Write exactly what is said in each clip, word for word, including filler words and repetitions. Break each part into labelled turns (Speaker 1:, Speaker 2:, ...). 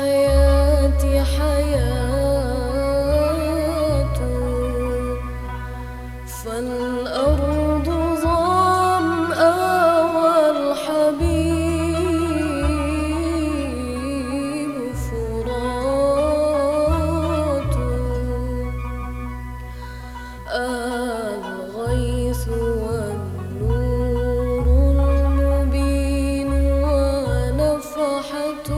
Speaker 1: الحياة حياة، فالأرض ظمأ والحبيب فرات، الغيث والنور المبين ونفحة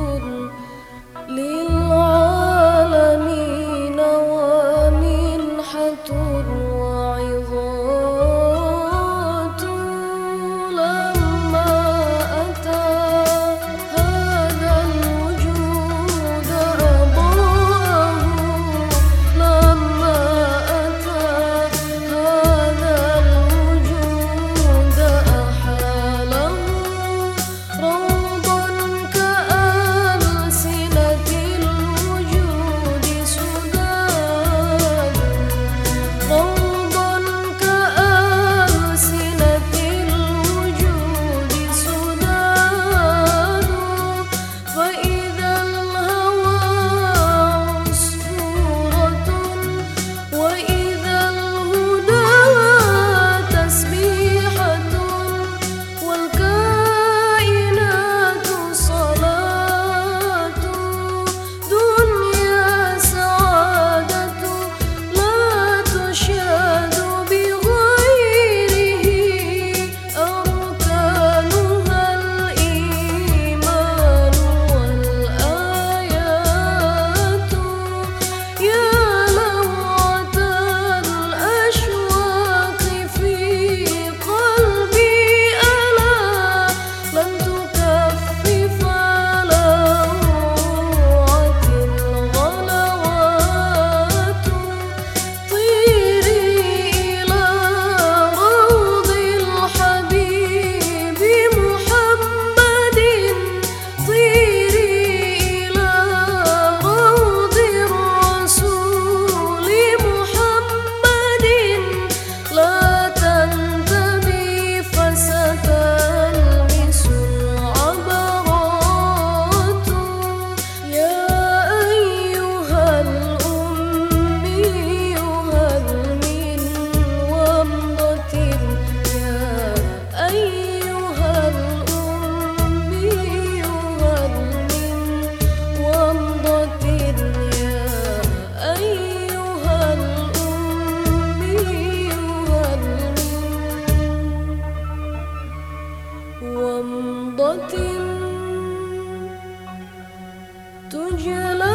Speaker 1: للعالمين ومنحة وعظات. لما أتى هذا الوجود أضاءه، لما أتى هذا الوجود أحاله، روضا كألسنة الوجود سداد، روضا كألسنة الوجود سداد. فإذا الهوى عصفورة، وإذا الهدى تسبيحة، والكائنات صلاة. دنيا سعادة لا تشاد بغيره، أركانها الإيمان والآيات. يا لوعة الأشواق في قلبي ألا لن تكفف لوعة الغلوات. طيري إلى روض الحبيب محمد، طيري إلى روض الرسول محمد. لا تنتبه فستلمس العبرات. يا أيها الأمي هل من ومضة، يا أيها الأمي هل من ومضة، يا أيها الأمي هل من ومضة تجلى